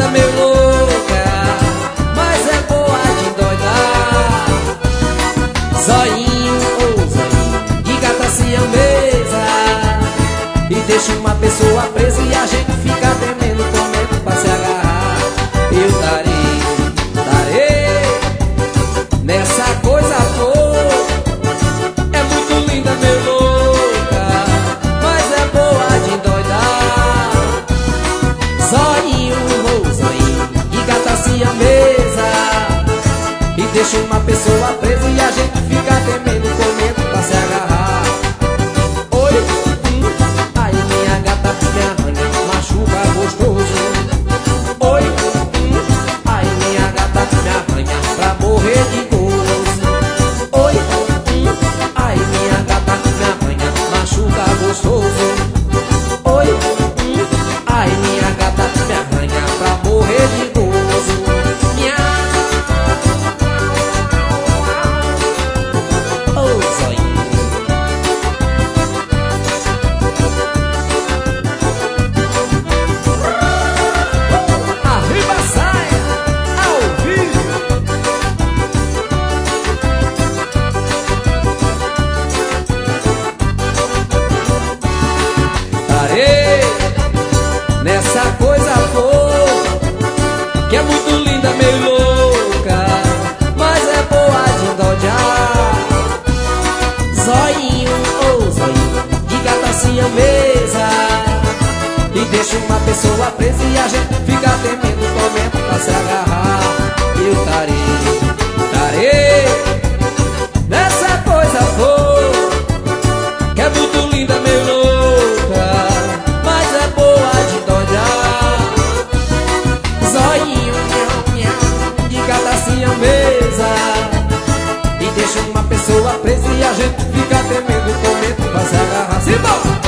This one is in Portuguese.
linda, meio louca, mas é boa de endoidar. Zoinho, oh zoinho, de gata siamesa, e deixa uma pessoa presa e a gente fica tremendo com medo pra se agarrar. Eu darei nessa coisa boa. É muito linda, meio louca, mas é boa de endoidar. Zoinho, oh zoinho, de gata siamesa, e deixa uma pessoa presa e a gente fica tremendo com medo pra se agarrar. Oi, aí minha gata me arranha, machuca gostoso. Oi, aí minha gata me arranha pra morrer de gozo. Oi, aí minha gata me arranha, machuca gostoso. Oi, aí minha gata me arranha pra morrer de gozo. Oh, zoinho. Arriba a saia, ao vivo. Parei nessa coisa boa, que é muito linda, meio louca, mas é boa de endoidar. Zoinho, oh zoinho, de gata siamesa, e deixa uma pessoa presa e a gente fica temendo tormento pra se agarrar. Eu darei nessa coisa boa, que é muito linda, meio louca, mas é boa de endoidar. Zoinho, miau, miau, de gata siamesa, e deixa uma pessoa presa e a gente fica temendo com medo pra se agarrar. Simbora!